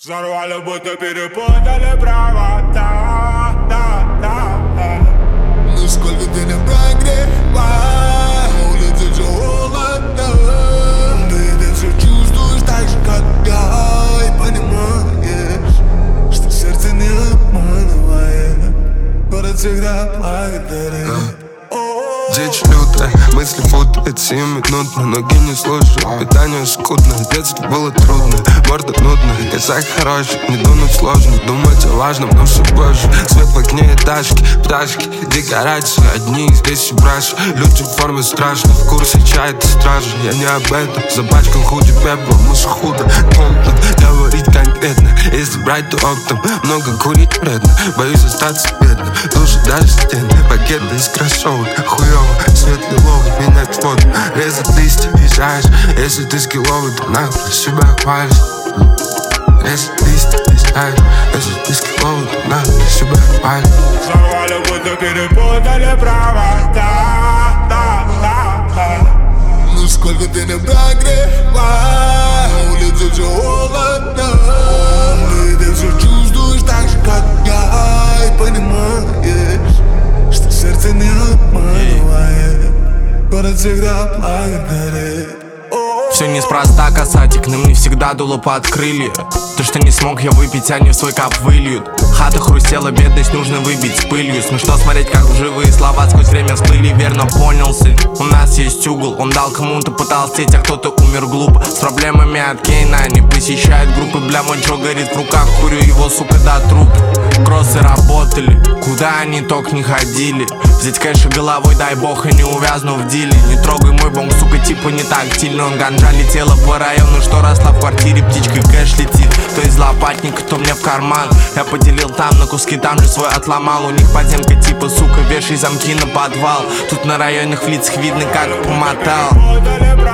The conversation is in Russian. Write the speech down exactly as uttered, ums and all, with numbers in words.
Взорвали, будто перепутали провода, да, да, да. Ну сколько ты не прогревай, на улице все холодно. Ты это все чувствуешь так же, как я, и понимаешь, что сердце не обманывает. Город всегда благодарит. Дичь лютая, мысли путают сиюминутно. Ноги не слушают, питание скудное. Детство было трудно, морда нудная. Язык хороший, не думать сложно. Думать о важном, но все позже. Свет в окне, этажки, пташки, декорации. Одни здесь и браши, люди в форме страшно. В курсе чая ты стражи, я не об этом. Запачкал худи пеплом, муж худо. Помню, говорить конкретно, если брать то оптом. Много курить вредно, боюсь остаться бедным. Души даже стены, пакеты из кроссовок. Хуёво, свет лиловый, менять воду. Резать листья, езжаешь. Если ты скилловый, то нахуй себя хвалишь. Резать листья, езжаешь. Если ты скилловый, то нахуй себя хвалишь. Взорвали, будто перепутали провода, да, да, да. Ну сколько ты не прогревай, на улице все холодно. Ты это все чувствуешь так же, как я, и понимаешь, что сердце не обманывает. Город всегда благодарит. Все неспроста, касатик, на мне всегда дуло под крылья. То, что не смог я выпить, они в свой кап выльют. Хата хрустела, бедность нужно выбить с пылью. Смешно смотреть, как живые слова сквозь время всплыли. Верно понял, сын, у нас есть угол. Он дал кому-то потолстеть, а кто-то умер глупо. С проблемами от Кейна они посещают группы. Бля, мой Джо горит в руках, курю его, сука, до труп. Кроссы работали, куда они только не ходили. Взять кэша головой, дай бог, и не увязну в диле. Не трогай мой бонг, сука, типа не тактильный. Он ганджа летела по району, что росла в квартире. Птичкой кэш летит, то из лопатника, то мне в карман. Я поделил там на куски, там же свой отломал. У них подземка типа, сука, вешай замки на подвал. Тут на районных лицах видно, как помотал.